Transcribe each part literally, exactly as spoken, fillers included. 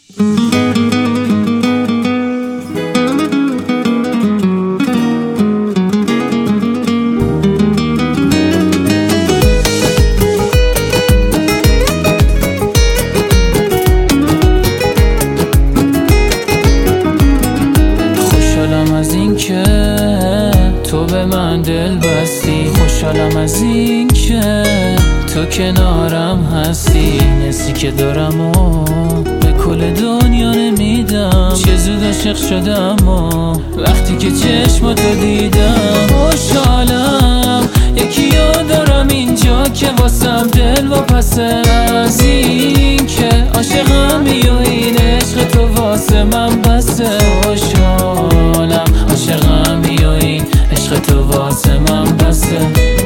خوشحالم از این که تو به من دل بستی، خوشحالم از این که تو کنارم هستی. نسی که دارم و به کل دنیا نمیدم، چه زود عاشق شدم و وقتی که چشماتو دیدم. خوشحالم یکی یاد دارم اینجا که واسم دل و پس از این که عاشقمی و این عشق تو واسه من بسه. خوشحالم عاشقمی و این عشق تو واسه من بسه.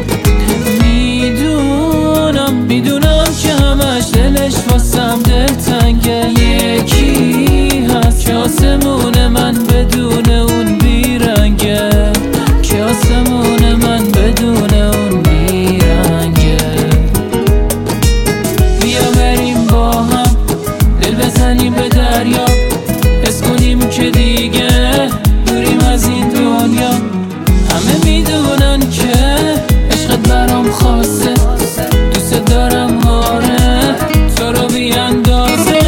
میدونم میدونم که همش دلش واسم دل تنگه، یکی هست که آسمون من بدون اون بیرنگه، که آسمون من بدون اون بیرنگه. بیا بریم با هم دل بزنیم به دریا، حس کنیم که دیگه دوریم از این دنیا. همه میدونن که عشقت برام خاصه، دوست دارم آره تو رو بی اندازه.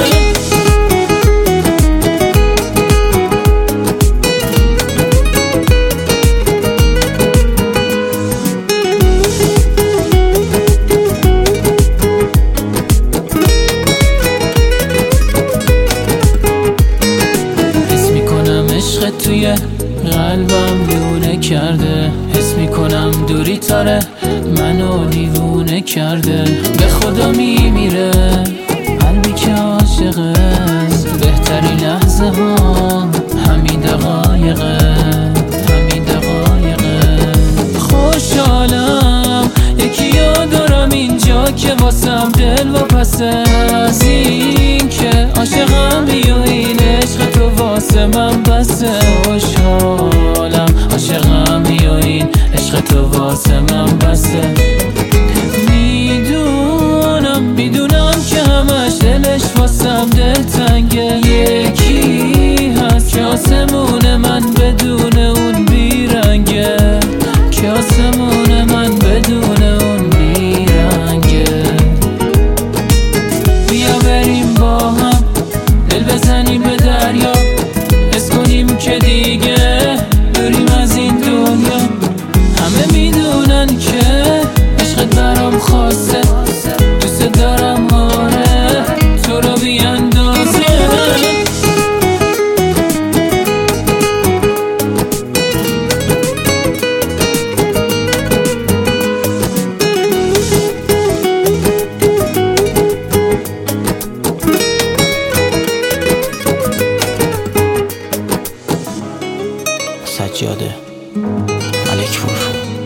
حس میکنم عشقت توی قلبم دیوونه کرده، حس میکنم دوری تاره منو دیوونه کرده. به خدا میمیره قلبی که عاشقه، بهترین لحظه ها همین دقایقه، همین دقایقه. خوشحالم یکی یاد دارم اینجا که واسم دل و پس از این که عاشقمی و این عشق تو واسه من بسه. خوشحالم عاشقمی و این عشق تو واسه من بسه. میدونم میدونم که همش دلش واسم دل تنگه، یکی هست که آسمون من بدون اون بیرنگه، که آسمون من بدون اون بیرنگه. بیا بریم با هم دل بزنیم به دریا، حس کنیم که دیگه دوریم از این دنیا. همه میدونن که عشقت برام خاصه، دوست دارم آره تو رو بی اندازه. سجاده ملکپور.